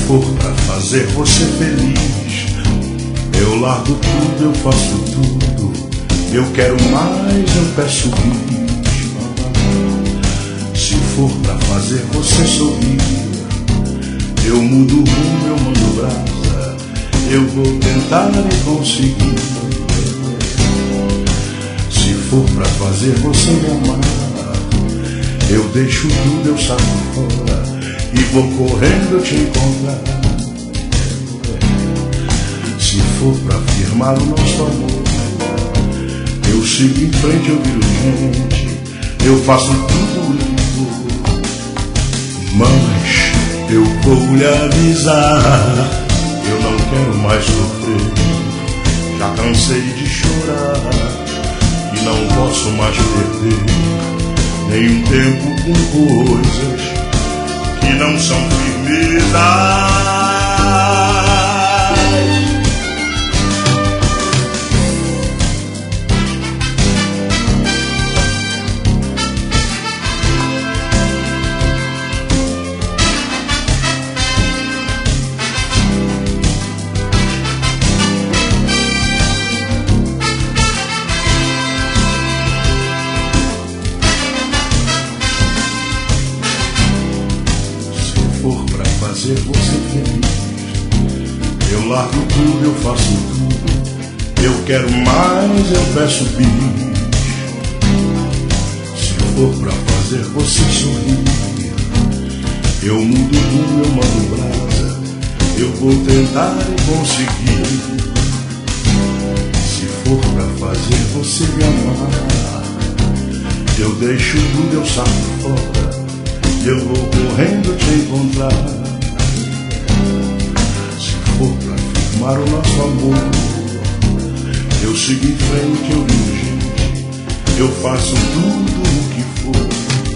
for pra fazer você feliz, eu largo tudo, eu faço tudo. Eu quero mais, eu peço bis. Se for pra fazer você sorrir, eu mudo o rumo, eu mando brasa. Eu vou tentar e conseguir. Se for pra fazer você me amar, eu deixo tudo, eu saio fora e vou correndo te encontrar. Se for pra firmar o nosso amor, eu sigo em frente, eu viro gente, eu faço tudo o que for. Mas eu vou lhe avisar, eu não quero mais sofrer. Já cansei de chorar e não posso mais perder nenhum tempo com coisas que não são firmezas. Fazer você feliz, eu largo tudo, eu faço tudo. Eu quero mais, eu peço bis. Se for pra fazer você sorrir, eu mudo o rumo, eu mando brasa. Eu vou tentar e conseguir. Se for pra fazer você me amar, eu deixo tudo, eu saio fora. Eu vou correndo te encontrar. Se for pra firmar o nosso amor, eu sigo em frente, eu diligente, eu faço tudo o que for.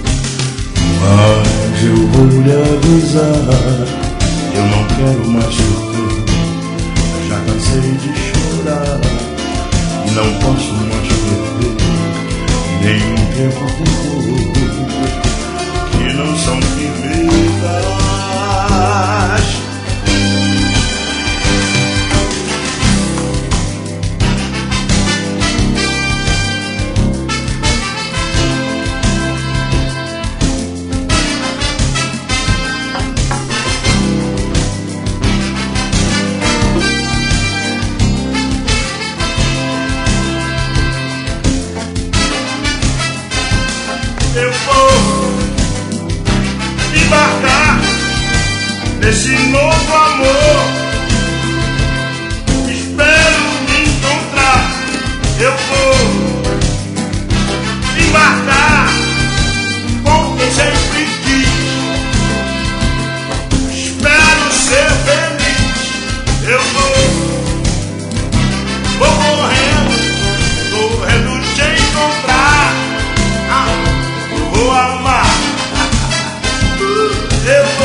Mas eu vou lhe avisar, eu não quero mais sofrer. Já cansei de chorar e não posso mais perder nenhum tempo com coisas que não são firmezas. Eu vou embarcar nesse novo amor, espero me encontrar. Eu vou embarcar com quem sempre quis, espero ser feliz. Eu vou correndo te encontrar. Eu vou amar. Eu